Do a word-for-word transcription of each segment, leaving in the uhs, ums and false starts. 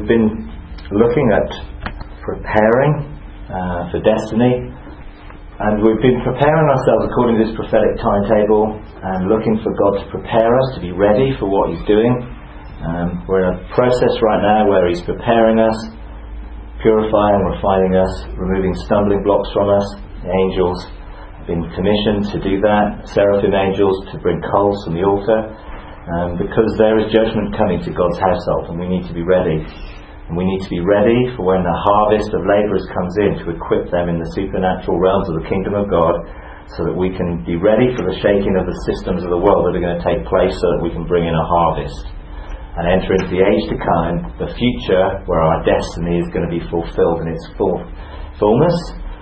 been looking at preparing uh, for destiny, and we've been preparing ourselves according to this prophetic timetable and looking for God to prepare us to be ready for what He's doing. Um, we're in a process right now where He's preparing us, purifying, refining us, removing stumbling blocks from us. The angels have been commissioned to do that, seraphim angels to bring coals from the altar. Um, because there is judgment coming to God's household, and we need to be ready. And we need to be ready for when the harvest of labourers comes in, to equip them in the supernatural realms of the kingdom of God, so that we can be ready for the shaking of the systems of the world that are going to take place, so that we can bring in a harvest and enter into the age to come, the future where our destiny is going to be fulfilled in its full fullness.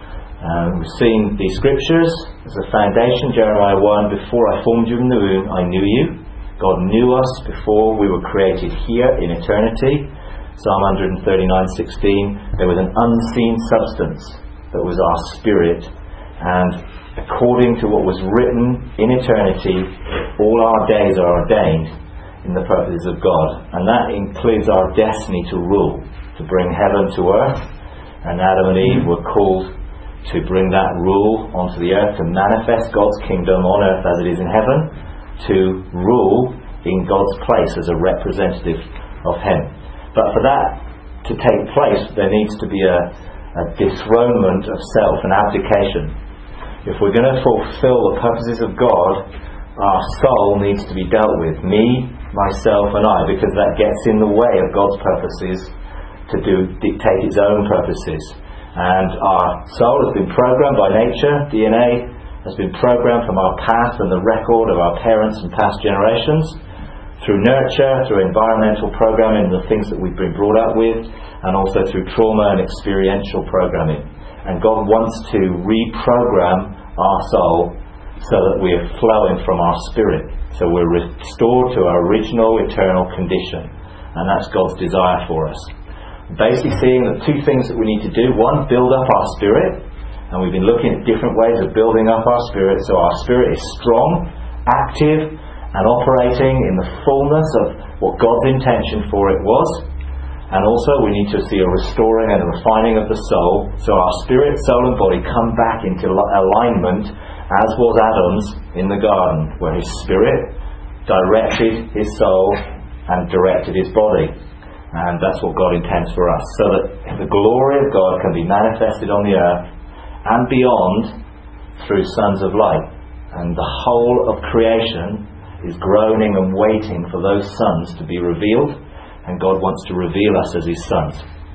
Um, we've seen these scriptures as a foundation. Jeremiah one, before I formed you in the womb, I knew you. God knew us before we were created here in eternity. Psalm one thirty-nine sixteen, there was an unseen substance that was our spirit, and according to what was written in eternity, all our days are ordained in the purposes of God, and that includes our destiny to rule, to bring heaven to earth. And Adam and Eve were called to bring that rule onto the earth, to manifest God's kingdom on earth as it is in heaven, to rule in God's place as a representative of Him. But for that to take place, there needs to be a, a dethronement of self, an abdication. If we're going to fulfill the purposes of God, our soul needs to be dealt with. Me, myself and I, because that gets in the way of God's purposes to do dictate its own purposes. And our soul has been programmed by nature, D N A, has been programmed from our past and the record of our parents and past generations, through nurture, through environmental programming, the things that we've been brought up with, and also through trauma and experiential programming. And God wants to reprogram our soul so that we're flowing from our spirit, so we're restored to our original eternal condition. And that's God's desire for us. Basically seeing the two things that we need to do: one, build up our spirit. And we've been looking at different ways of building up our spirit, so our spirit is strong, active, and operating in the fullness of what God's intention for it was. And also we need to see a restoring and a refining of the soul, so our spirit, soul and body come back into alignment as was Adam's in the garden, where his spirit directed his soul and directed his body. And that's what God intends for us, so that the glory of God can be manifested on the earth and beyond through sons of light. And the whole of creation is groaning and waiting for those sons to be revealed, and God wants to reveal us as His sons.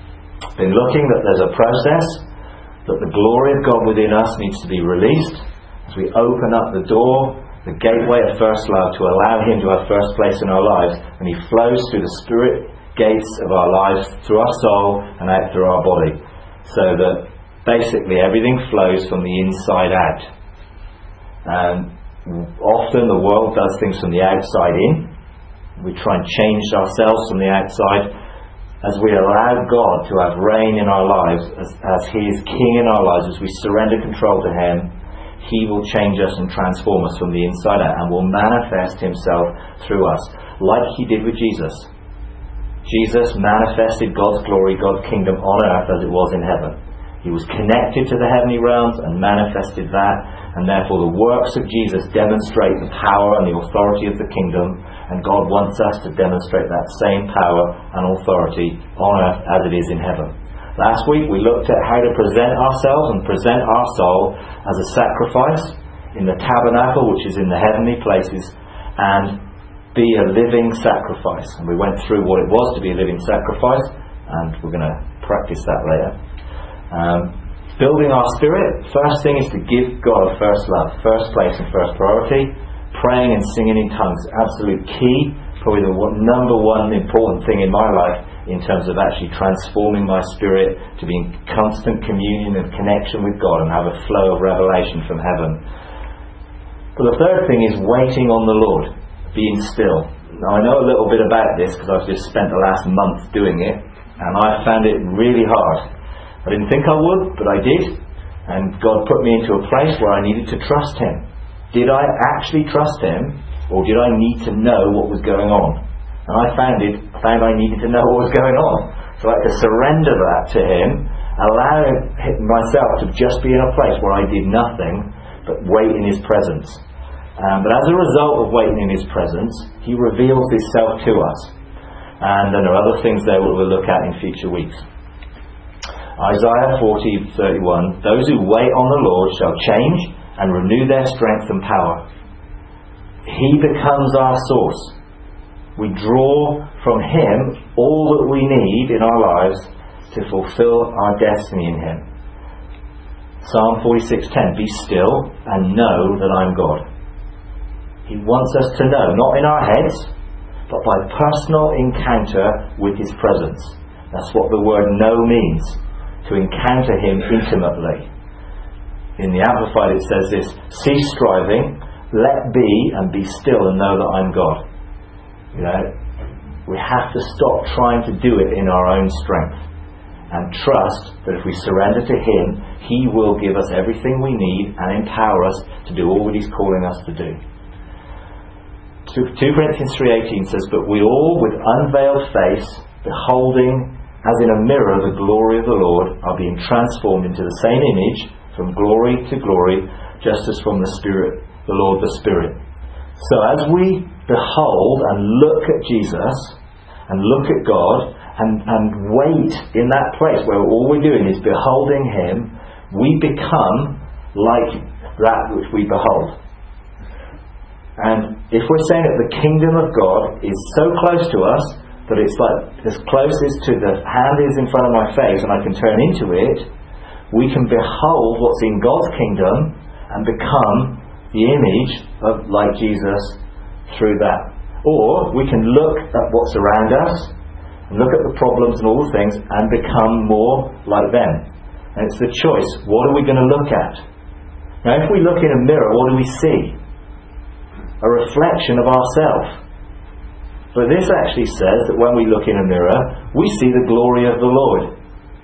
Been looking that there's a process, that the glory of God within us needs to be released as we open up the door, the gateway of first love, to allow Him to have first place in our lives, and He flows through the spirit gates of our lives, through our soul and out through our body, so that basically everything flows from the inside out. And often the world does things from the outside in. We try and change ourselves from the outside. As we allow God to have reign in our lives, as, as He is King in our lives, as we surrender control to Him, He will change us and transform us from the inside out, and will manifest Himself through us, like He did with Jesus. Jesus manifested God's glory, God's kingdom on earth as it was in heaven. He was connected to the heavenly realms and manifested that, and therefore the works of Jesus demonstrate the power and the authority of the kingdom, and God wants us to demonstrate that same power and authority on earth as it is in heaven. Last week we looked at how to present ourselves and present our soul as a sacrifice in the tabernacle, which is in the heavenly places, and be a living sacrifice. And we went through what it was to be a living sacrifice, and we're going to practice that later. Um, building our spirit, first thing is to give God first love, first place and first priority. Praying and singing in tongues, absolute key, probably the one, number one important thing in my life in terms of actually transforming my spirit to be in constant communion and connection with God and have a flow of revelation from heaven. But the third thing is waiting on the Lord, being still. Now I know a little bit about this because I've just spent the last month doing it, and I found it really hard. I didn't think I would, but I did. And God put me into a place where I needed to trust Him. Did I actually trust Him, or did I need to know what was going on? And I found it, found I needed to know what was going on. So I had to surrender that to Him, allow myself to just be in a place where I did nothing but wait in His presence. Um, but as a result of waiting in His presence, He reveals Himself to us. And then there are other things there we'll look at in future weeks. Isaiah forty thirty-one, those who wait on the Lord shall change and renew their strength and power. He becomes our source. We draw from Him all that we need in our lives to fulfill our destiny in Him. Psalm forty-six ten, be still and know that I'm God. He wants us to know, not in our heads, but by personal encounter with His presence. That's what the word know means, to encounter Him intimately. In the Amplified it says this, cease striving, let be and be still and know that I'm God. You know, we have to stop trying to do it in our own strength and trust that if we surrender to Him, He will give us everything we need and empower us to do all that He's calling us to do. two Corinthians three eighteen says, but we all with unveiled face, beholding as in a mirror the glory of the Lord, are being transformed into the same image from glory to glory, just as from the Spirit, the Lord the Spirit. So as we behold and look at Jesus and look at God and, and wait in that place where all we're doing is beholding Him, we become like that which we behold. And if we're saying that the kingdom of God is so close to us that it's like as close as to the hand is in front of my face and I can turn into it, we can behold what's in God's kingdom and become the image of like Jesus through that. Or we can look at what's around us and look at the problems and all the things and become more like them. And it's the choice. What are we going to look at? Now if we look in a mirror, what do we see? A reflection of ourselves. But this actually says that when we look in a mirror, we see the glory of the Lord.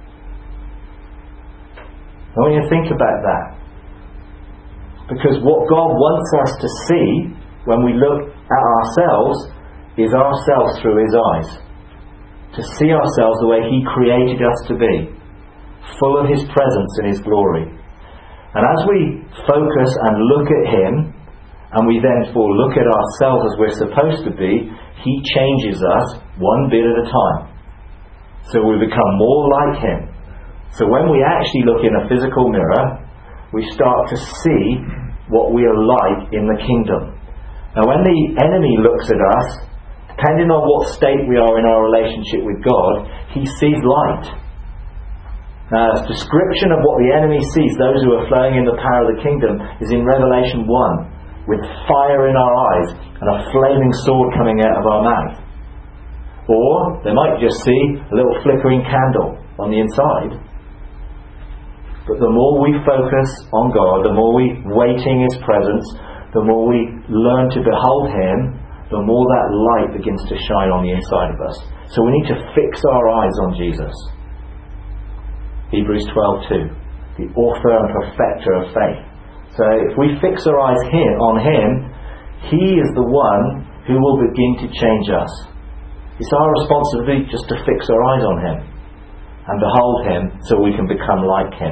I want you to think about that. Because what God wants us to see when we look at ourselves is ourselves through His eyes. To see ourselves the way He created us to be, full of His presence and His glory. And as we focus and look at Him, and we then for look at ourselves as we're supposed to be, He changes us one bit at a time. So we become more like Him. So when we actually look in a physical mirror, we start to see what we are like in the kingdom. Now when the enemy looks at us, depending on what state we are in our relationship with God, he sees light. Now the description of what the enemy sees, those who are flowing in the power of the kingdom, is in Revelation one. With fire in our eyes and a flaming sword coming out of our mouth. Or they might just see a little flickering candle on the inside. But the more we focus on God, the more we wait in His presence, the more we learn to behold Him, the more that light begins to shine on the inside of us. So we need to fix our eyes on Jesus. Hebrews twelve two, the author and perfecter of faith. So if we fix our eyes here on Him, He is the one who will begin to change us. It's our responsibility just to fix our eyes on Him and behold Him so we can become like Him.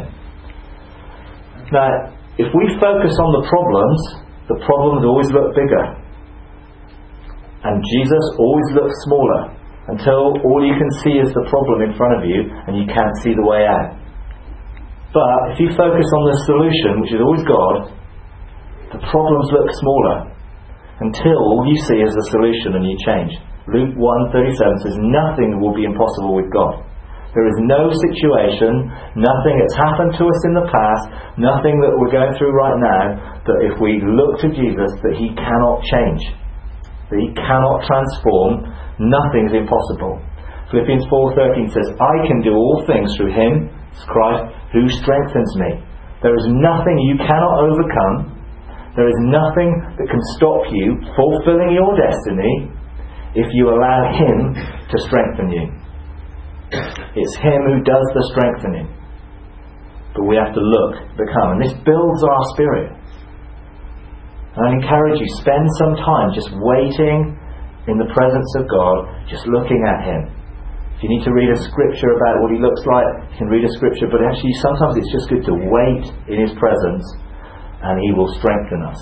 Now, if we focus on the problems, the problems always look bigger. And Jesus always looks smaller until all you can see is the problem in front of you and you can't see the way out. But if you focus on the solution, which is always God, the problems look smaller until all you see is the solution and you change. Luke one thirty-seven says, nothing will be impossible with God. There is no situation, nothing that's happened to us in the past, nothing that we're going through right now, that if we look to Jesus, that He cannot change, that He cannot transform. Nothing is impossible. Philippians four thirteen says, I can do all things through Him, Christ, who strengthens me. There is nothing you cannot overcome. There is nothing that can stop you fulfilling your destiny if you allow Him to strengthen you. It's Him who does the strengthening. But we have to look, become. And this builds our spirit. And I encourage you, spend some time just waiting in the presence of God, just looking at Him. If you need to read a scripture about what he looks like, you can read a scripture, but actually sometimes it's just good to wait in his presence and he will strengthen us.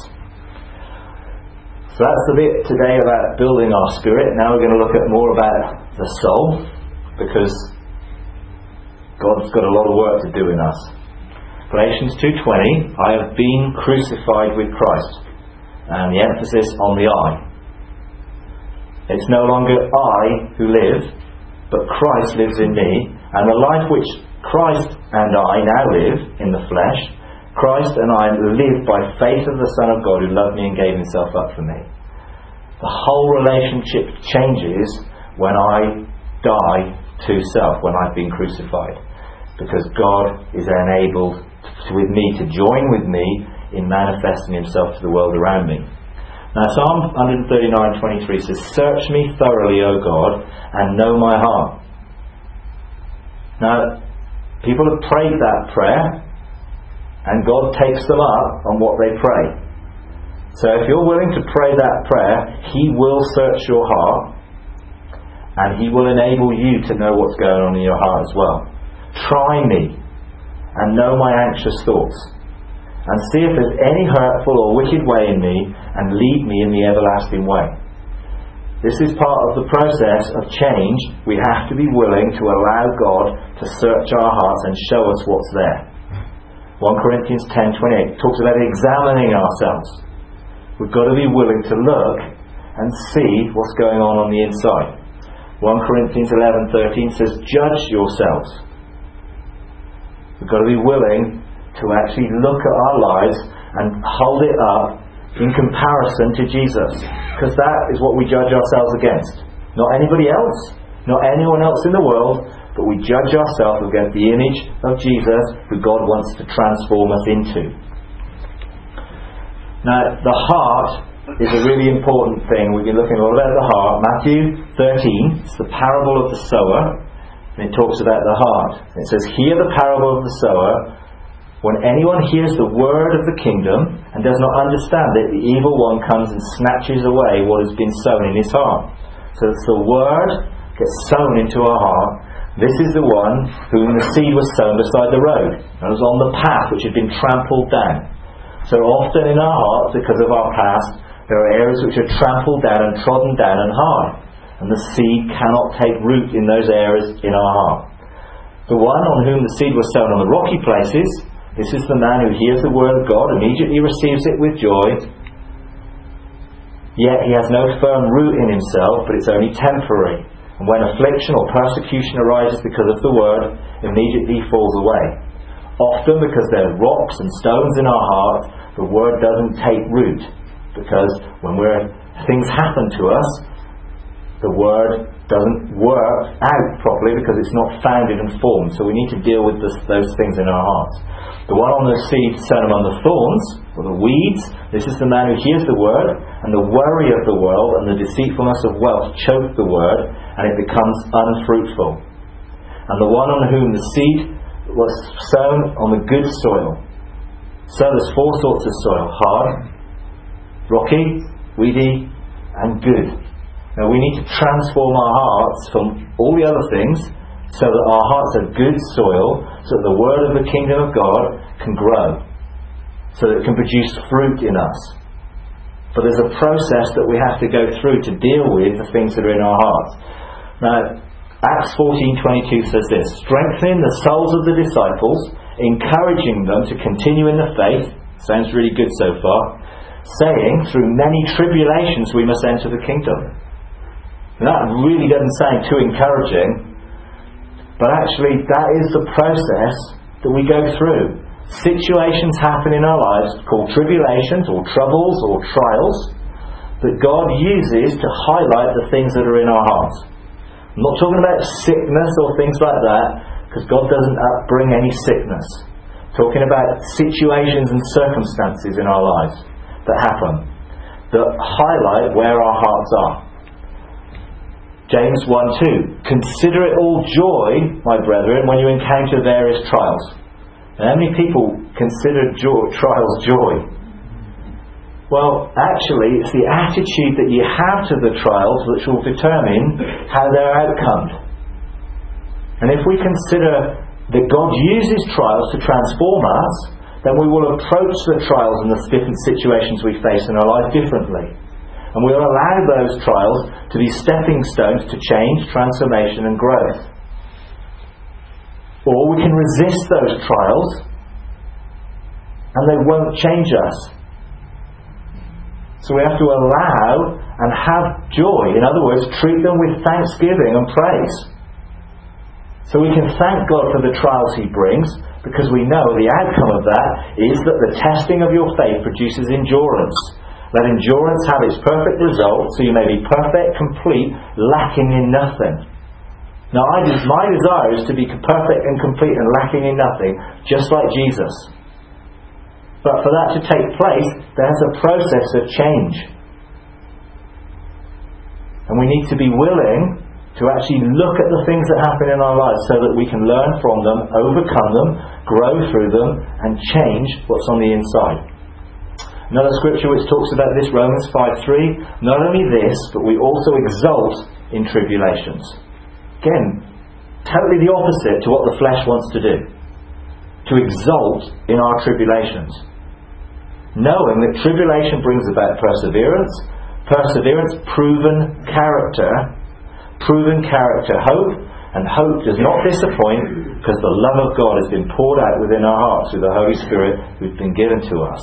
So that's the bit today about building our spirit. Now we're going to look at more about the soul, because God's got a lot of work to do in us. Galatians two twenty, I have been crucified with Christ. And the emphasis on the I. It's no longer I who live, but Christ lives in me, and the life which Christ and I now live in the flesh, Christ and I live by faith of the Son of God who loved me and gave himself up for me. The whole relationship changes when I die to self, when I've been crucified, because God is enabled to, with me to join with me in manifesting himself to the world around me. Now Psalm one thirty-nine twenty-three says, search me thoroughly, O God, and know my heart. Now, people have prayed that prayer, and God takes them up on what they pray. So if you're willing to pray that prayer, he will search your heart, and he will enable you to know what's going on in your heart as well. Try me, and know my anxious thoughts, and see if there's any hurtful or wicked way in me, and lead me in the everlasting way. This is part of the process of change. We have to be willing to allow God to search our hearts and show us what's there. First Corinthians ten twenty-eight talks about examining ourselves. We've got to be willing to look and see what's going on on the inside. First Corinthians eleven thirteen says, judge yourselves. We've got to be willing to actually look at our lives and hold it up in comparison to Jesus, because that is what we judge ourselves against. Not anybody else, not anyone else in the world, but we judge ourselves against the image of Jesus, who God wants to transform us into. Now, the heart is a really important thing. We've been looking all about the heart. Matthew thirteen, it's the parable of the sower, and it talks about the heart. It says, hear the parable of the sower. When anyone hears the word of the kingdom and does not understand it, the evil one comes and snatches away what has been sown in his heart. So it's the word gets sown into our heart. This is the one whom the seed was sown beside the road, and was on the path which had been trampled down. So often in our hearts, because of our past, there are areas which are trampled down and trodden down and hard, and the seed cannot take root in those areas in our heart. The one on whom the seed was sown on the rocky places, this is the man who hears the word of God, immediately receives it with joy, yet he has no firm root in himself, but it's only temporary. And when affliction or persecution arises because of the word, immediately he falls away. Often because there are rocks and stones in our heart, the word doesn't take root, because when we're, things happen to us, the word doesn't work out properly because it's not founded and formed. So we need to deal with this, those things in our hearts. The one on the seed sown among the thorns, or the weeds, this is the man who hears the word, and the worry of the world and the deceitfulness of wealth choke the word, and it becomes unfruitful. And the one on whom the seed was sown on the good soil. So there's four sorts of soil: hard, rocky, weedy, and good. Now we need to transform our hearts from all the other things so that our hearts are good soil, so that the word of the kingdom of God can grow, so that it can produce fruit in us. But there's a process that we have to go through to deal with the things that are in our hearts. Now, Acts fourteen twenty-two says this: strengthening the souls of the disciples, encouraging them to continue in the faith. Sounds really good so far. Saying, through many tribulations we must enter the kingdom. And that really doesn't sound too encouraging, but actually that is the process that we go through. Situations happen in our lives called tribulations or troubles or trials that God uses to highlight the things that are in our hearts. I'm not talking about sickness or things like that, because God doesn't bring any sickness. I'm talking about situations and circumstances in our lives that happen that highlight where our hearts are. James one two, consider it all joy, my brethren, when you encounter various trials. And how many people consider joy, trials joy? Well, actually, it's the attitude that you have to the trials which will determine how they're outcomed. And if we consider that God uses trials to transform us, then we will approach the trials and the different situations we face in our life differently. And we'll allow those trials to be stepping stones to change, transformation and growth. Or we can resist those trials and they won't change us. So we have to allow and have joy. In other words, treat them with thanksgiving and praise. So we can thank God for the trials He brings, because we know the outcome of that is that the testing of your faith produces endurance. Let endurance have its perfect result, so you may be perfect, complete, lacking in nothing. Now, I, my desire is to be perfect and complete and lacking in nothing, just like Jesus. But for that to take place, there's a process of change. And we need to be willing to actually look at the things that happen in our lives so that we can learn from them, overcome them, grow through them, and change what's on the inside. Another scripture which talks about this, Romans five three, not only this, but we also exult in tribulations. Again, totally the opposite to what the flesh wants to do. To exult in our tribulations. Knowing that tribulation brings about perseverance, perseverance, proven character, proven character, hope, and hope does not disappoint, because the love of God has been poured out within our hearts through the Holy Spirit who's been given to us.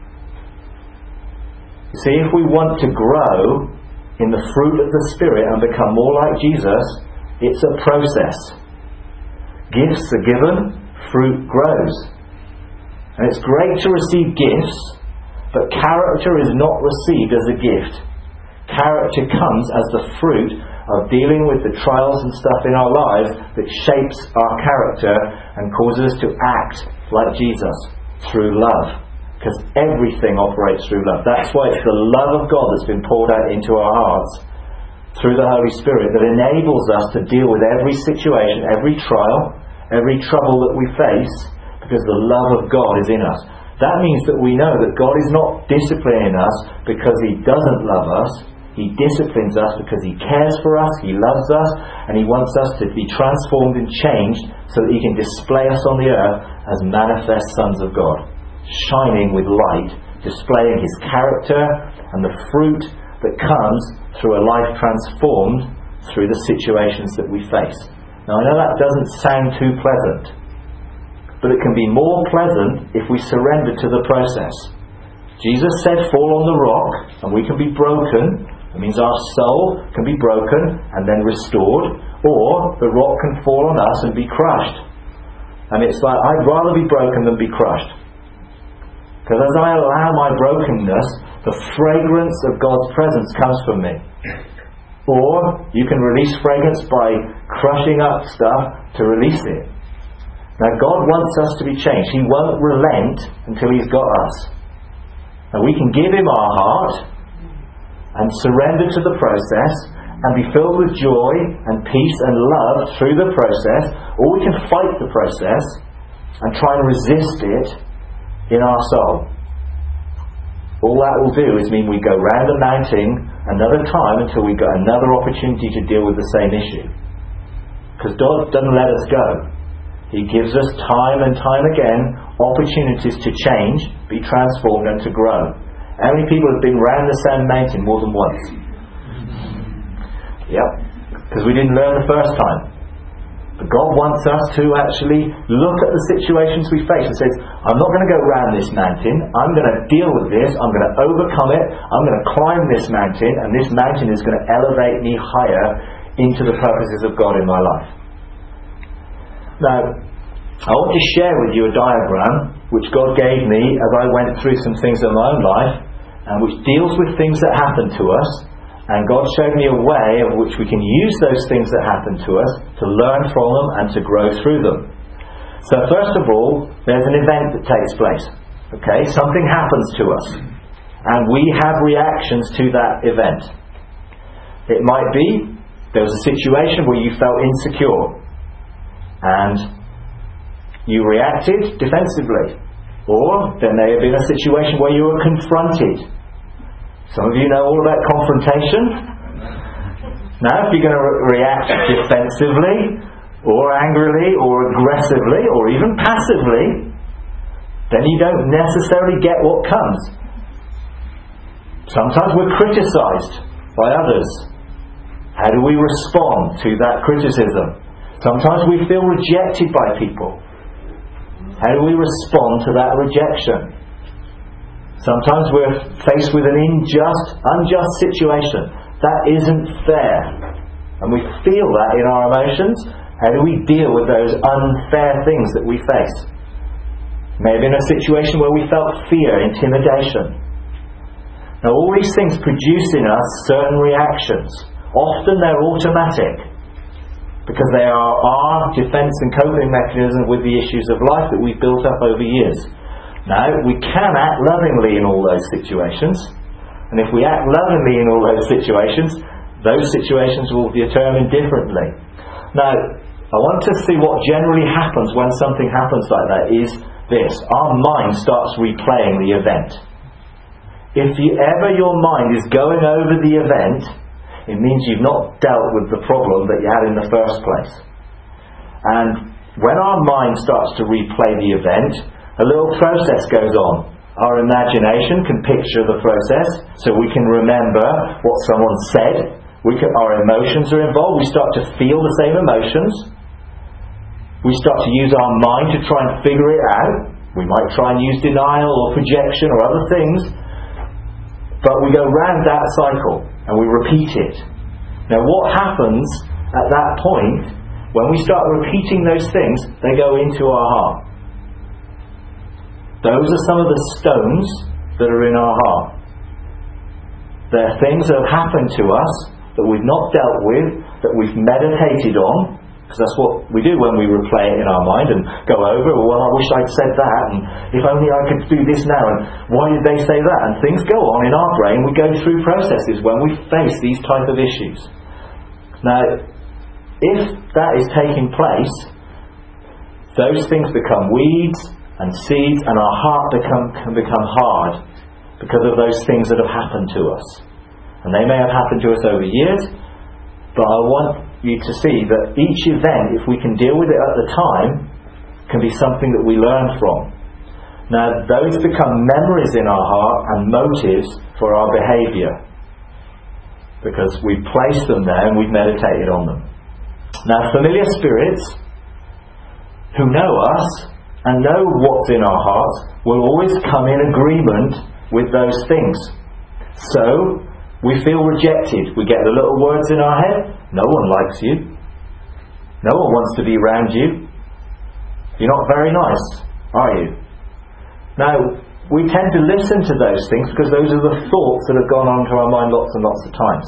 You see, if we want to grow in the fruit of the Spirit and become more like Jesus, it's a process. Gifts are given, fruit grows. And it's great to receive gifts, but character is not received as a gift. Character comes as the fruit of dealing with the trials and stuff in our lives that shapes our character and causes us to act like Jesus through love. Because everything operates through love. That's why it's the love of God that's been poured out into our hearts through the Holy Spirit that enables us to deal with every situation, every trial, every trouble that we face, because the love of God is in us. That means that we know that God is not disciplining us because He doesn't love us. He disciplines us because He cares for us, He loves us, and He wants us to be transformed and changed so that He can display us on the earth as manifest sons of God, shining with light, displaying His character and the fruit that comes through a life transformed through the situations that we face. Now, I know that doesn't sound too pleasant, but it can be more pleasant if we surrender to the process. Jesus said, fall on the rock, and we can be broken. It means our soul can be broken and then restored, or the rock can fall on us and be crushed. And it's like, I'd rather be broken than be crushed. Because as I allow my brokenness, the fragrance of God's presence comes from me. Or you can release fragrance by crushing up stuff to release it. Now, God wants us to be changed. He won't relent until He's got us. And we can give Him our heart and surrender to the process and be filled with joy and peace and love through the process, or we can fight the process and try and resist it in our soul. All that will do is mean we go round the mountain another time until we get another opportunity to deal with the same issue. Because God doesn't let us go. He gives us time and time again opportunities to change, be transformed and to grow. How many people have been round the same mountain more than once? Yep, because we didn't learn the first time. But God wants us to actually look at the situations we face and says, I'm not going to go round this mountain, I'm going to deal with this, I'm going to overcome it, I'm going to climb this mountain, and this mountain is going to elevate me higher into the purposes of God in my life. Now, I want to share with you a diagram which God gave me as I went through some things in my own life, and which deals with things that happen to us, and God showed me a way of which we can use those things that happen to us to learn from them and to grow through them. So first of all, there's an event that takes place. Okay, something happens to us, and we have reactions to that event. It might be there was a situation where you felt insecure, and you reacted defensively. Or there may have been a situation where you were confronted. Some of you know all about confrontation. Now, if you're going to re- react defensively, or angrily, or aggressively, or even passively, then you don't necessarily get what comes. Sometimes we're criticised by others. How do we respond to that criticism? Sometimes we feel rejected by people. How do we respond to that rejection? Sometimes we're faced with an unjust, unjust situation. That isn't fair. And we feel that in our emotions. How do we deal with those unfair things that we face? Maybe in a situation where we felt fear, intimidation. Now all these things produce in us certain reactions. Often they're automatic, because they are our defence and coping mechanism with the issues of life that we've built up over years. Now, we can act lovingly in all those situations, and if we act lovingly in all those situations, those situations will be determined differently. Now, I want to see what generally happens when something happens like that is this. Our mind starts replaying the event. If you, ever your mind is going over the event, it means you've not dealt with the problem that you had in the first place. And when our mind starts to replay the event, a little process goes on. Our imagination can picture the process, so we can remember what someone said. We can, our emotions are involved. We start to feel the same emotions. We start to use our mind to try and figure it out. We might try and use denial or projection or other things. But we go round that cycle and we repeat it. Now what happens at that point, when we start repeating those things, they go into our heart. Those are some of the stones that are in our heart. They're things that have happened to us that we've not dealt with, that we've meditated on, because that's what we do when we replay it in our mind and go over, well, I wish I'd said that, and if only I could do this now, and why did they say that? And things go on in our brain. We go through processes when we face these type of issues. Now, if that is taking place, those things become weeds and seeds, and our heart become, can become hard because of those things that have happened to us. And they may have happened to us over years, but I want you to see that each event, if we can deal with it at the time, can be something that we learn from. Now, those become memories in our heart and motives for our behaviour, because we've placed them there and we've meditated on them. Now, familiar spirits who know us and know what's in our hearts will always come in agreement with those things. So, we feel rejected. We get the little words in our head. No one likes you. No one wants to be around you. You're not very nice, are you? Now, we tend to listen to those things because those are the thoughts that have gone on to our mind lots and lots of times.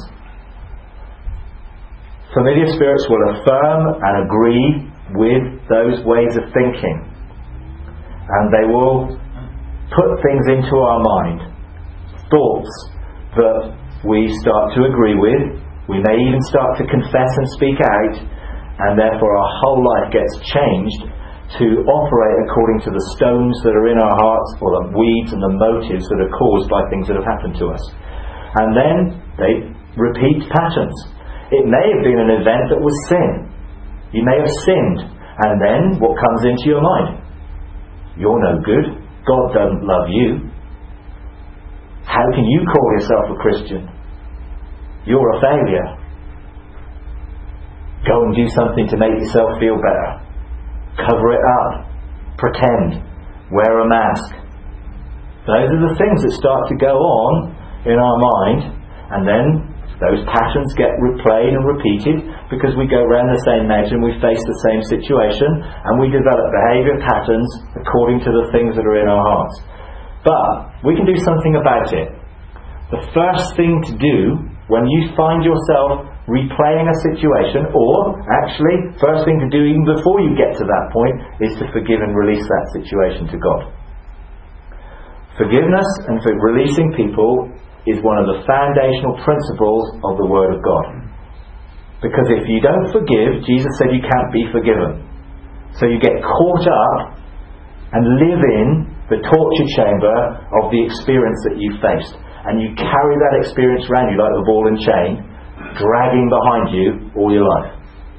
Familiar spirits will affirm and agree with those ways of thinking. And they will put things into our mind. Thoughts that we start to agree with. We may even start to confess and speak out, and therefore our whole life gets changed to operate according to the stones that are in our hearts, or the weeds and the motives that are caused by things that have happened to us. And then they repeat patterns. It may have been an event that was sin. You may have sinned, and then what comes into your mind? You're no good. God doesn't love you. How can you call yourself a Christian? You're a failure. Go and do something to make yourself feel better. Cover it up. Pretend. Wear a mask. Those are the things that start to go on in our mind, and then those patterns get replayed and repeated because we go around the same edge and we face the same situation, and we develop behaviour patterns according to the things that are in our hearts. But we can do something about it. The first thing to do when you find yourself replaying a situation, or actually, first thing to do even before you get to that point, is to forgive and release that situation to God. Forgiveness and for releasing people is one of the foundational principles of the Word of God. Because if you don't forgive, Jesus said you can't be forgiven. So you get caught up and live in the torture chamber of the experience that you faced. And you carry that experience around you like a ball and chain, dragging behind you all your life.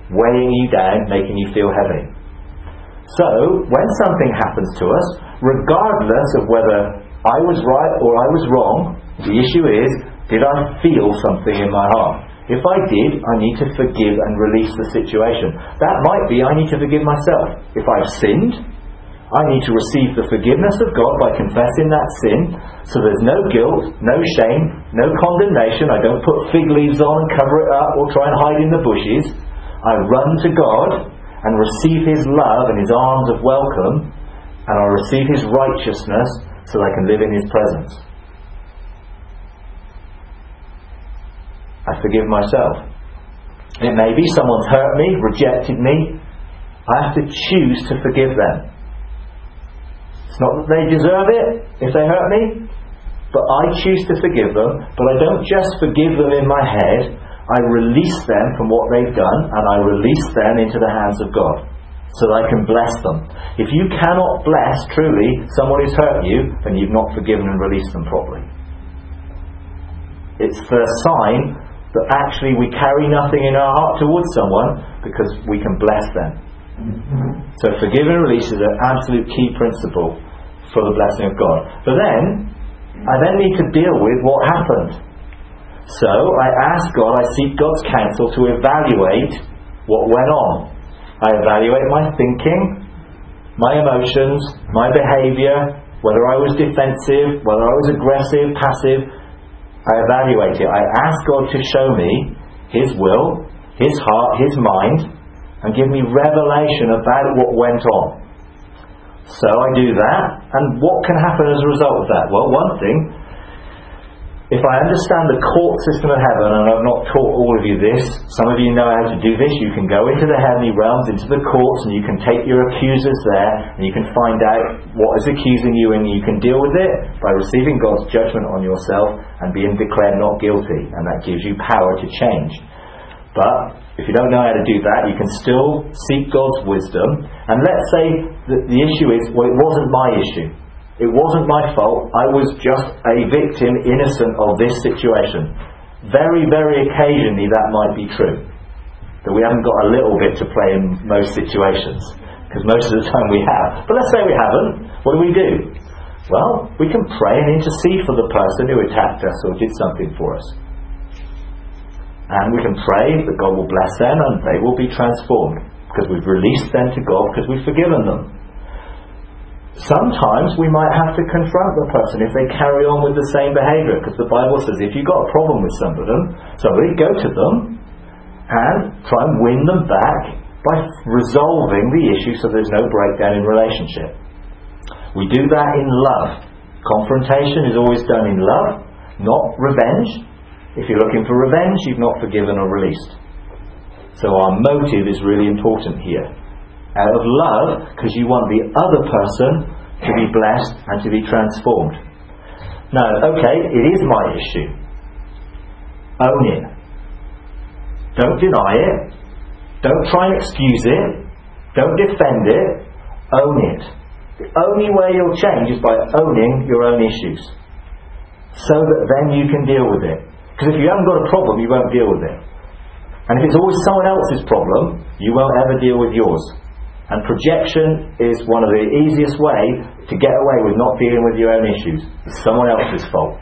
weighing you down, making you feel heavy. So, when something happens to us, regardless of whether I was right or I was wrong, the issue is, did I feel something in my heart? If I did, I need to forgive and release the situation. That might be I need to forgive myself. If I've sinned, I need to receive the forgiveness of God by confessing that sin, so there's no guilt, no shame, no condemnation. I don't put fig leaves on and cover it up or try and hide in the bushes. I run to God and receive His love and His arms of welcome, and I receive His righteousness so I can live in His presence. I forgive myself. It may be someone's hurt me, rejected me. I have to choose to forgive them. It's not that they deserve it if they hurt me, but I choose to forgive them. But I don't just forgive them in my head. I release them from what they've done, and I release them into the hands of God, so that I can bless them. If you cannot bless truly someone who's hurt you, then you've not forgiven and released them properly. It's the sign that actually we carry nothing in our heart towards someone, because we can bless them. So forgive and release is an absolute key principle for the blessing of God. But then, I then need to deal with what happened. So I ask God, I seek God's counsel to evaluate what went on. I evaluate my thinking, my emotions, my behaviour, whether I was defensive, whether I was aggressive, passive. I evaluate it. I ask God to show me His will, His heart, His mind, and give me revelation about what went on. So I do that, and what can happen as a result of that? Well, one thing, if I understand the court system of heaven, and I've not taught all of you this, some of you know how to do this, you can go into the heavenly realms, into the courts, and you can take your accusers there, and you can find out what is accusing you, and you can deal with it by receiving God's judgment on yourself and being declared not guilty, and that gives you power to change. But if you don't know how to do that, you can still seek God's wisdom. And let's say that the issue is, well, it wasn't my issue. It wasn't my fault. I was just a victim, innocent of this situation. Very, very occasionally that might be true. That we haven't got a little bit to play in most situations. Because most of the time we have. But let's say we haven't. What do we do? Well, we can pray and intercede for the person who attacked us or did something for us. And we can pray that God will bless them and they will be transformed, because we've released them to God, because we've forgiven them. Sometimes we might have to confront the person if they carry on with the same behaviour, because the Bible says if you've got a problem with somebody, somebody go to them and try and win them back by resolving the issue so there's no breakdown in relationship. We do that in love. Confrontation is always done in love, not revenge. If you're looking for revenge, you've not forgiven or released. So our motive is really important here. Out of love, because you want the other person to be blessed and to be transformed. Now, okay, it is my issue. Own it. Don't deny it. Don't try and excuse it. Don't defend it. Own it. The only way you'll change is by owning your own issues, so that then you can deal with it. Because if you haven't got a problem, you won't deal with it. And if it's always someone else's problem, you won't ever deal with yours. And projection is one of the easiest ways to get away with not dealing with your own issues. It's someone else's fault.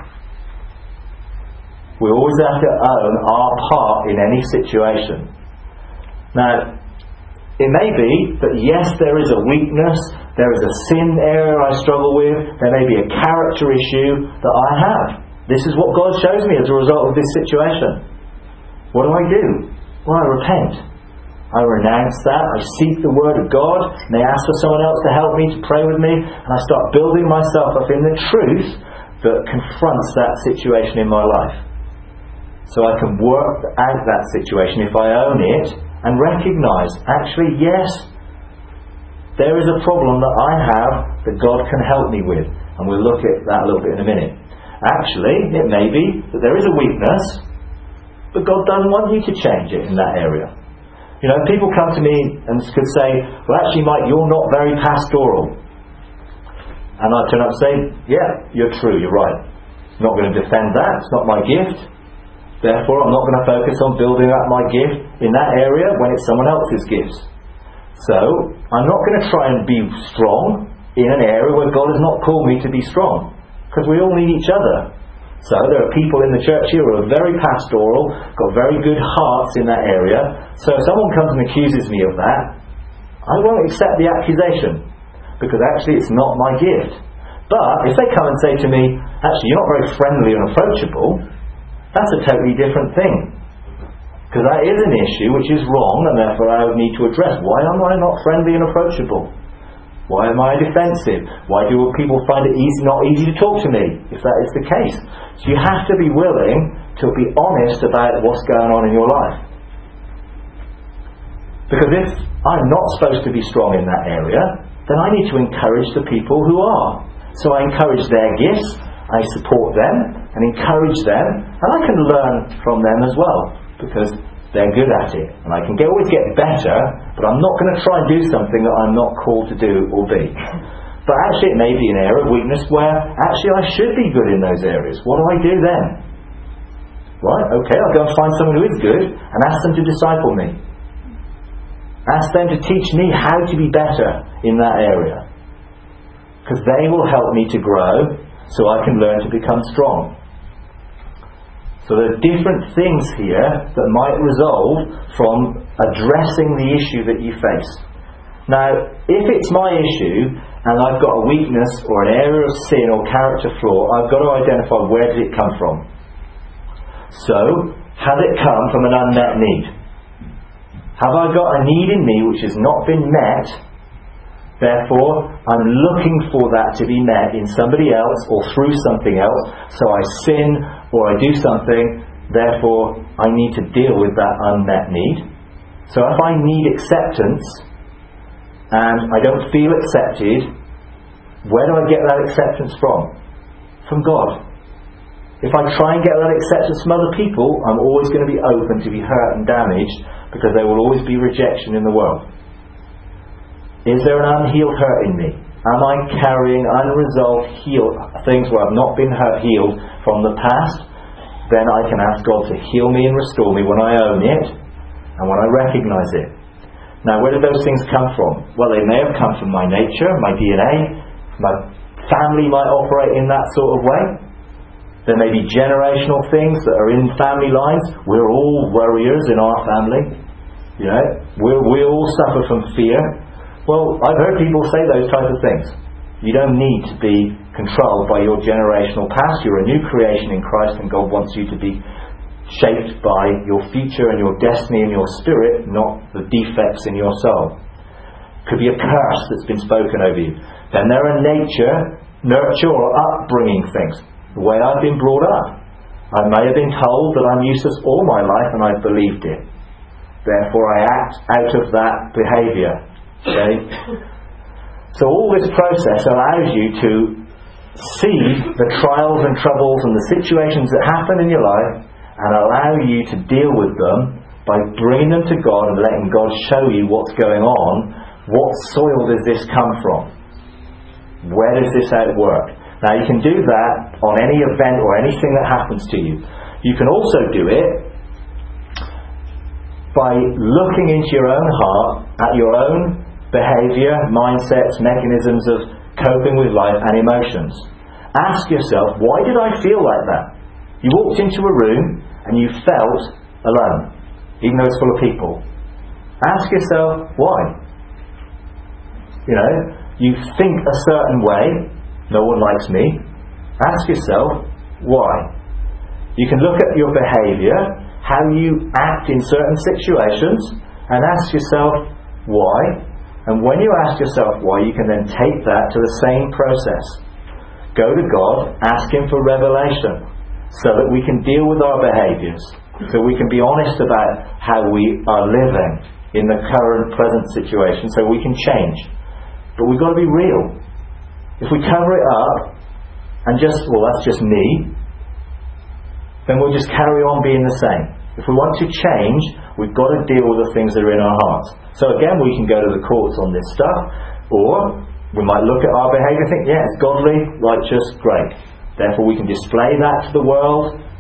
We always have to own our part in any situation. Now, it may be that yes, there is a weakness, there is a sin area I struggle with, there may be a character issue that I have. This is what God shows me as a result of this situation. What do I do? Well, I repent. I renounce that. I seek the Word of God. And I ask for someone else to help me, to pray with me. And I start building myself up in the truth that confronts that situation in my life. So I can work out that situation if I own it and recognise, actually, yes, there is a problem that I have that God can help me with. And we'll look at that a little bit in a minute. Actually, it may be that there is a weakness, but God doesn't want you to change it in that area. You know, people come to me and could say, well, actually, Mike, you're not very pastoral. And I turn up and say, yeah, you're true, you're right. I'm not going to defend that, it's not my gift. Therefore, I'm not going to focus on building up my gift in that area when it's someone else's gifts. So, I'm not going to try and be strong in an area where God has not called me to be strong. Because we all need each other. So, there are people in the church here who are very pastoral, got very good hearts in that area. So, if someone comes and accuses me of that, I won't accept the accusation. Because actually it's not my gift. But, if they come and say to me, actually you're not very friendly and approachable, that's a totally different thing. Because that is an issue which is wrong, and therefore I would need to address. Why am I not friendly and approachable? Why am I defensive? Why do people find it easy, not easy to talk to me, if that is the case? So you have to be willing to be honest about what's going on in your life. Because if I'm not supposed to be strong in that area, then I need to encourage the people who are. So I encourage their gifts, I support them and encourage them, and I can learn from them as well, because they're good at it. And I can get, always get better, but I'm not going to try and do something that I'm not called to do or be. But actually it may be an area of weakness where actually I should be good in those areas. What do I do then? Right, okay, I'll go and find someone who is good and ask them to disciple me. Ask them to teach me how to be better in that area. Because they will help me to grow so I can learn to become strong. So there are different things here that might result from addressing the issue that you face. Now, if it's my issue and I've got a weakness or an area of sin or character flaw, I've got to identify where did it come from. So, has it come from an unmet need? Have I got a need in me which has not been met? Therefore, I'm looking for that to be met in somebody else or through something else. So I sin or I do something. Therefore, I need to deal with that unmet need. So if I need acceptance and I don't feel accepted, where do I get that acceptance from? From God. If I try and get that acceptance from other people, I'm always going to be open to be hurt and damaged, because there will always be rejection in the world. Is there an unhealed hurt in me? Am I carrying unresolved healed things where I've not been hurt, healed from the past? Then I can ask God to heal me and restore me when I own it and when I recognise it. Now, where do those things come from? Well, they may have come from my nature, my D N A. My family might operate in that sort of way. There may be generational things that are in family lines. We're all warriors in our family. You know, we we all suffer from fear. Well, I've heard people say those types of things. You don't need to be controlled by your generational past. You're a new creation in Christ, and God wants you to be shaped by your future and your destiny and your spirit, not the defects in your soul. Could be a curse that's been spoken over you. Then there are nature, nurture or upbringing things. The way I've been brought up. I may have been told that I'm useless all my life and I've believed it. Therefore I act out of that behaviour. Okay? So all this process allows you to see the trials and troubles and the situations that happen in your life and allow you to deal with them by bringing them to God and letting God show you what's going on. What soil does this come from? Where does this outwork? Now you can do that on any event or anything that happens to you. You can also do it by looking into your own heart at your own behaviour, mindsets, mechanisms of coping with life and emotions. Ask yourself, why did I feel like that? You walked into a room and you felt alone, even though it's full of people. Ask yourself, why? You know, you think a certain way, no one likes me. Ask yourself, why? You can look at your behaviour, how you act in certain situations, and ask yourself, why? And when you ask yourself why, you can then take that to the same process. Go to God, ask Him for revelation, so that we can deal with our behaviours, so we can be honest about how we are living in the current present situation, so we can change. But we've got to be real. If we cover it up and just, well, that's just me, then we'll just carry on being the same. If we want to change, we've got to deal with the things that are in our hearts. So again, we can go to the courts on this stuff, or we might look at our behaviour and think, yeah, it's godly, righteous, great. Therefore we can display that to the world,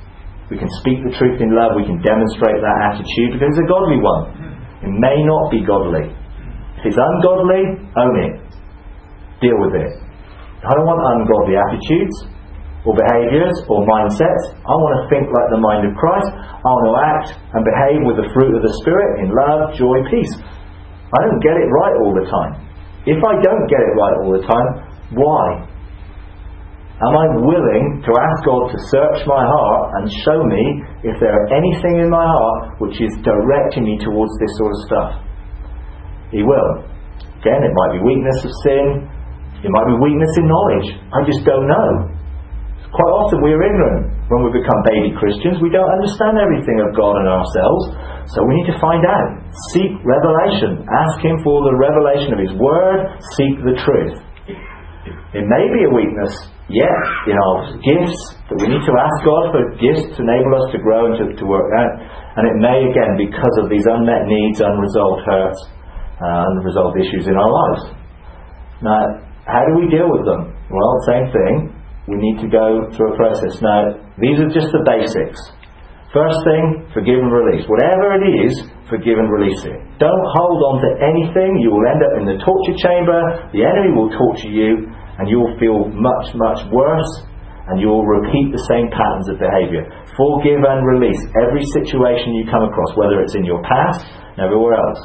We can speak the truth in love. We can demonstrate that attitude because it's a godly one. It may not be godly. If it's ungodly, own it. Deal with it. I don't want ungodly attitudes or behaviours or mindsets. I want to think like the mind of Christ. I want to act and behave with the fruit of the Spirit in love, joy, peace. I don't get it right all the time. If I don't get it right all the time, why? Am I willing to ask God to search my heart and show me if there are anything in my heart which is directing me towards this sort of stuff? He will. Again, it might be weakness of sin. It might be weakness in knowledge. I just don't know. Quite often we are ignorant when we become baby Christians. We don't understand everything of God and ourselves. So we need to find out. Seek revelation. Ask Him for the revelation of His Word. Seek the truth. It may be a weakness yet in our gifts, that we need to ask God for gifts to enable us to grow and to, to work out. And it may, again, because of these unmet needs, unresolved hurts, uh, unresolved issues in our lives. Now, how do we deal with them? Well, same thing. We need to go through a process. Now, these are just the basics. First thing, forgive and release. Whatever it is, forgive and release it. Don't hold on to anything. You will end up in the torture chamber. The enemy will torture you, and you will feel much, much worse, and you will repeat the same patterns of behaviour. Forgive and release every situation you come across, whether it's in your past and everywhere else.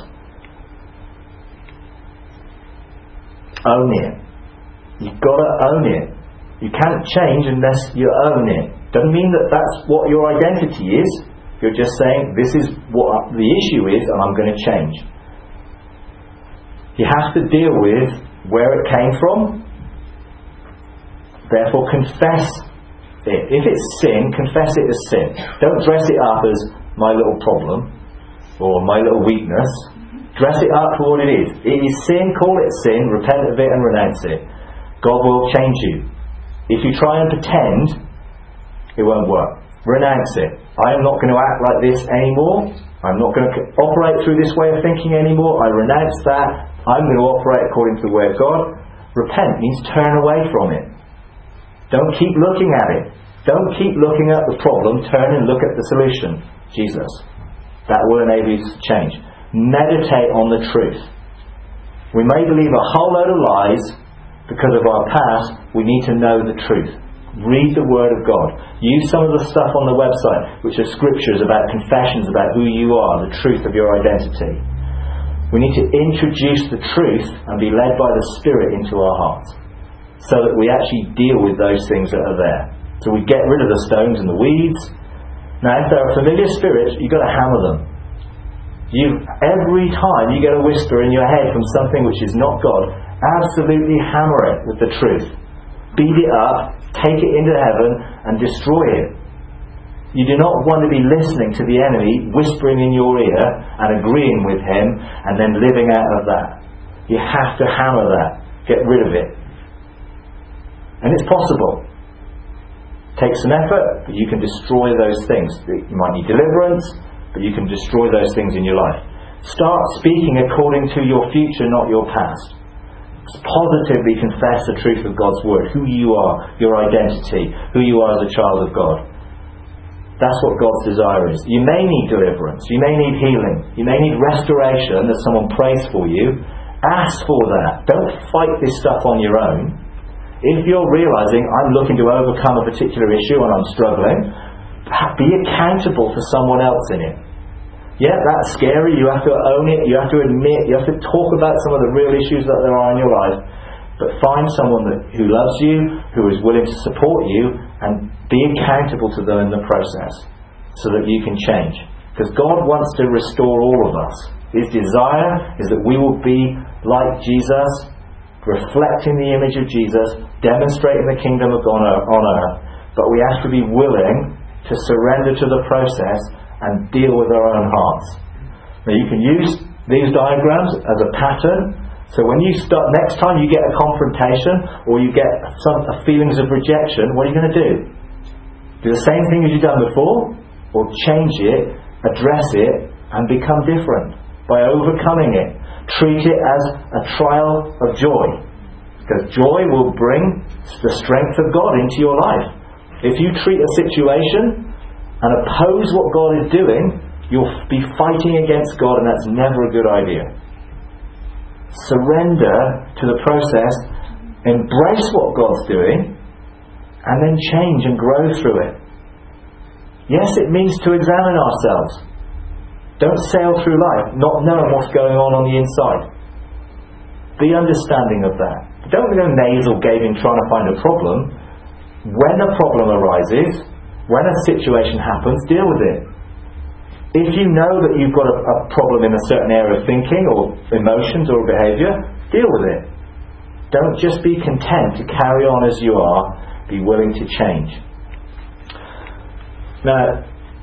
Own it. You've got to own it. You can't change unless you own it. Doesn't mean that that's what your identity is. You're just saying, this is what the issue is, and I'm going to change. You have to deal with where it came from. Therefore, confess it. If it's sin, confess it as sin. Don't dress it up as my little problem or my little weakness. Dress it up for what it is. It is sin, call it sin, repent of it and renounce it. God will change you. If you try and pretend, it won't work. Renounce it. I am not going to act like this anymore. I'm not going to operate through this way of thinking anymore. I renounce that. I'm going to operate according to the way of God. Repent means turn away from it. Don't keep looking at it. Don't keep looking at the problem. Turn and look at the solution. Jesus. That will enable you to change. Meditate on the truth. We may believe a whole load of lies because of our past. We need to know the truth. Read the Word of God. Use some of the stuff on the website, which are scriptures about confessions about who you are, the truth of your identity. We need to introduce the truth and be led by the Spirit into our hearts, so that we actually deal with those things that are there. So we get rid of the stones and the weeds. Now, if there are familiar spirits, you've got to hammer them. You, every time you get a whisper in your head from something which is not God, absolutely hammer it with the truth. Beat it up, take it into heaven, and destroy it. You do not want to be listening to the enemy whispering in your ear and agreeing with him and then living out of that. You have to hammer that. Get rid of it. And it's possible. Take some effort, but you can destroy those things. You might need deliverance, but you can destroy those things in your life. Start speaking according to your future, not your past. Positively confess the truth of God's Word, who you are, your identity, who you are as a child of God. That's what God's desire is. You may need deliverance, you may need healing, you may need restoration, that someone prays for you. Ask for that. Don't fight this stuff on your own. If you're realising, I'm looking to overcome a particular issue and I'm struggling, be accountable to someone else in it. Yeah, that's scary. You have to own it. You have to admit. You have to talk about some of the real issues that there are in your life. But find someone that, who loves you, who is willing to support you, and be accountable to them in the process, so that you can change. Because God wants to restore all of us. His desire is that we will be like Jesus, reflecting the image of Jesus, demonstrating the kingdom of God on earth. But we have to be willing to surrender to the process and deal with our own hearts. Now, you can use these diagrams as a pattern. So when you start, next time you get a confrontation or you get some feelings of rejection, what are you going to do? Do the same thing as you've done before, or change it, address it, and become different by overcoming it. Treat it as a trial of joy, because joy will bring the strength of God into your life. If you treat a situation and oppose what God is doing, you'll be fighting against God, and that's never a good idea. Surrender to the process, embrace what God's doing, and then change and grow through it. Yes, it means to examine ourselves. Don't sail through life not knowing what's going on on the inside. Be understanding of that. Don't go nasal gaping trying to find a problem. When a problem arises, when a situation happens, deal with it. If you know that you've got a, a problem in a certain area of thinking or emotions or behaviour, deal with it. Don't just be content to carry on as you are. Be willing to change. Now,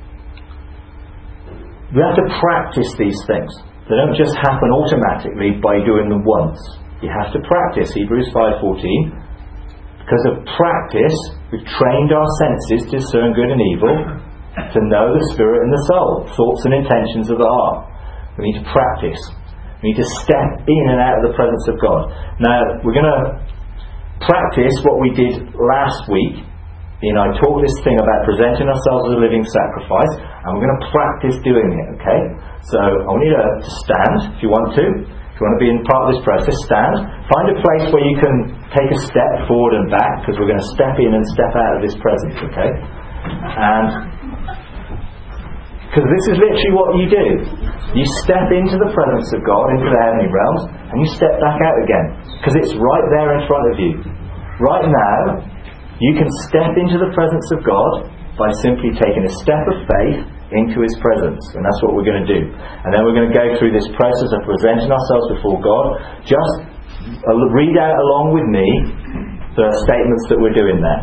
we have to practice these things. They don't just happen automatically by doing them once. You have to practice. Hebrews five fourteen. Because of practice, we've trained our senses to discern good and evil, to know the spirit and the soul, thoughts and intentions of the heart. We need to practice. We need to step in and out of the presence of God. Now, we're going to practice what we did last week. You know, I taught this thing about presenting ourselves as a living sacrifice, and we're going to practice doing it, okay? So, I want you to stand, if you want to. If you want to be in part of this process, stand. Find a place where you can take a step forward and back, because we're going to step in and step out of this presence, okay? And because this is literally what you do. You step into the presence of God, into the heavenly realms, and you step back out again, because it's right there in front of you. Right now, you can step into the presence of God by simply taking a step of faith into His presence, and that's what we're going to do. And then we're going to go through this process of presenting ourselves before God. Just read out along with me the statements that we're doing there.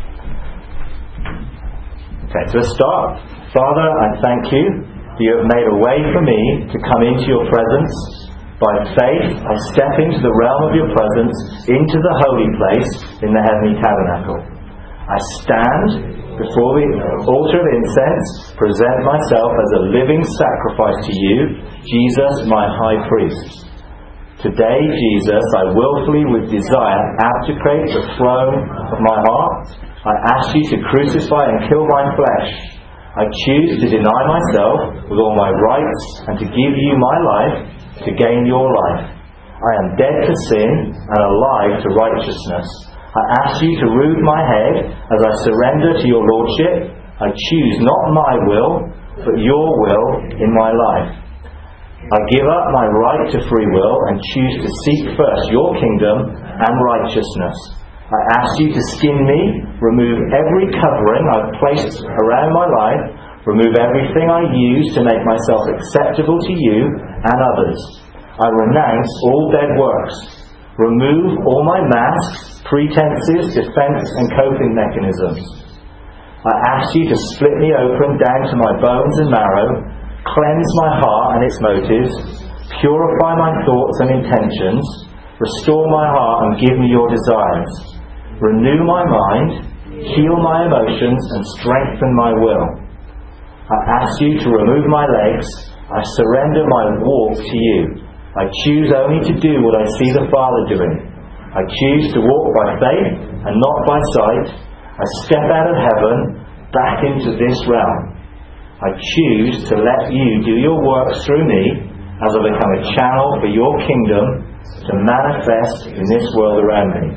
Okay, so let's start. Father, I thank you that you have made a way for me to come into your presence. By faith, I step into the realm of your presence, into the holy place in the heavenly tabernacle. I stand before the altar of incense, present myself as a living sacrifice to you, Jesus, my high priest. Today, Jesus, I willfully, with desire, abdicate the throne of my heart. I ask you to crucify and kill my flesh. I choose to deny myself with all my rights and to give you my life to gain your life. I am dead to sin and alive to righteousness. I ask you to root my head as I surrender to your lordship. I choose not my will, but your will in my life. I give up my right to free will and choose to seek first your kingdom and righteousness. I ask you to skin me, remove every covering I've placed around my life, remove everything I use to make myself acceptable to you and others. I renounce all dead works. Remove all my masks, pretenses, defense and coping mechanisms. I ask you to split me open down to my bones and marrow, cleanse my heart and its motives, purify my thoughts and intentions, restore my heart and give me your desires, renew my mind, heal my emotions and strengthen my will. I ask you to remove my legs. I surrender my walk to you. I choose only to do what I see the Father doing. I choose to walk by faith and not by sight. I step out of heaven back into this realm. I choose to let you do your works through me as I become a channel for your kingdom to manifest in this world around me.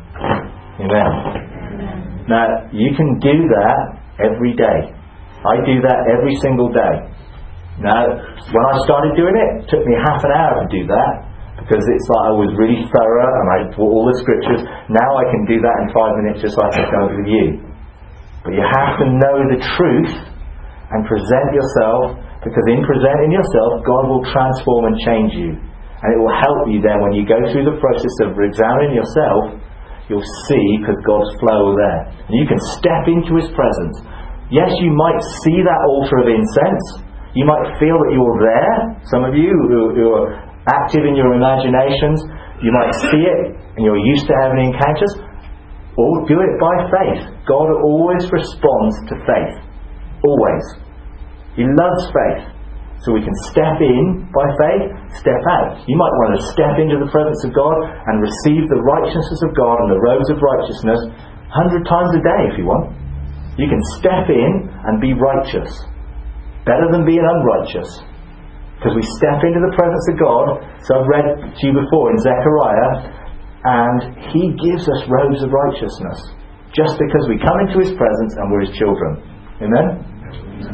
Amen. Now, you can do that every day. I do that every single day. Now, when I started doing it, it took me half an hour to do that, because it's like I was really thorough and I taught all the scriptures. Now I can do that in five minutes just like I've done it with you. But you have to know the truth and present yourself, because in presenting yourself, God will transform and change you. And it will help you then when you go through the process of examining yourself, you'll see, because God's flow there. And you can step into His presence. Yes, you might see that altar of incense. You might feel that you're there. Some of you who, who are active in your imaginations, you might see it and you're used to having encounters. Or do it by faith. God always responds to faith. Always. He loves faith. So we can step in by faith, step out. You might want to step into the presence of God and receive the righteousness of God and the robes of righteousness a hundred times a day if you want. You can step in and be righteous. Better than being unrighteous. Because we step into the presence of God. So I've read to you before in Zechariah, and He gives us robes of righteousness. Just because we come into His presence and we're His children. Amen?